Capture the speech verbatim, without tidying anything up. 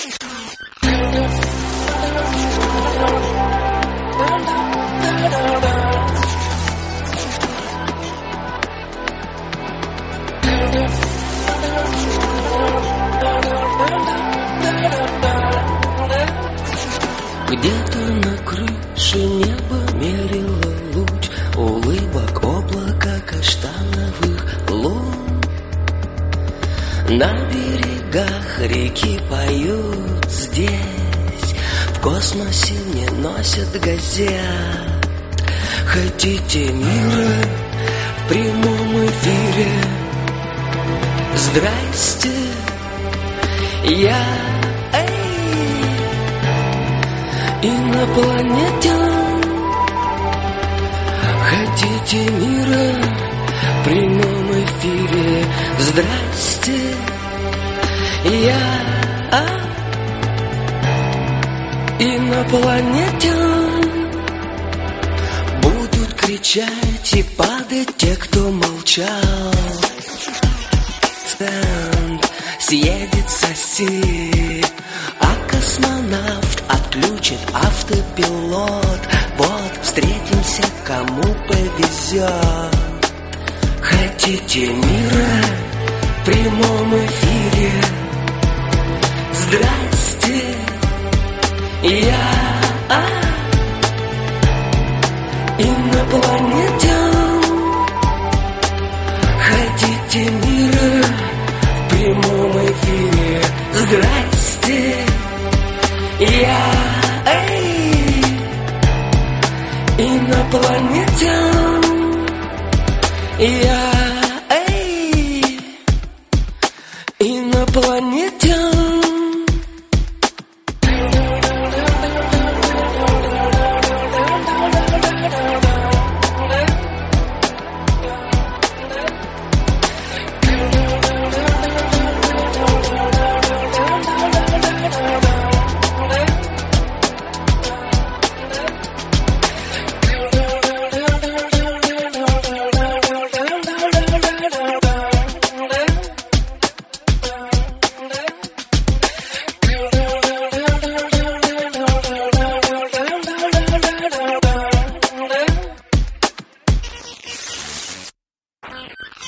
Где-то на крыше неба мерило луч улыбок облака каштановых лун. На берегах реки поют здесь, в космосе не носят газет. Хотите мира в прямом эфире? Здрасте, я инопланетян. Хотите мира в прямом эфире? Здрасте, я а, инопланетян. Будут кричать и падать те, кто молчал. Стенд съедет сосед, а космонавт отключит автопилот. Вот встретимся, кому повезет. Хотите мира в прямом эфире? Здрасте, я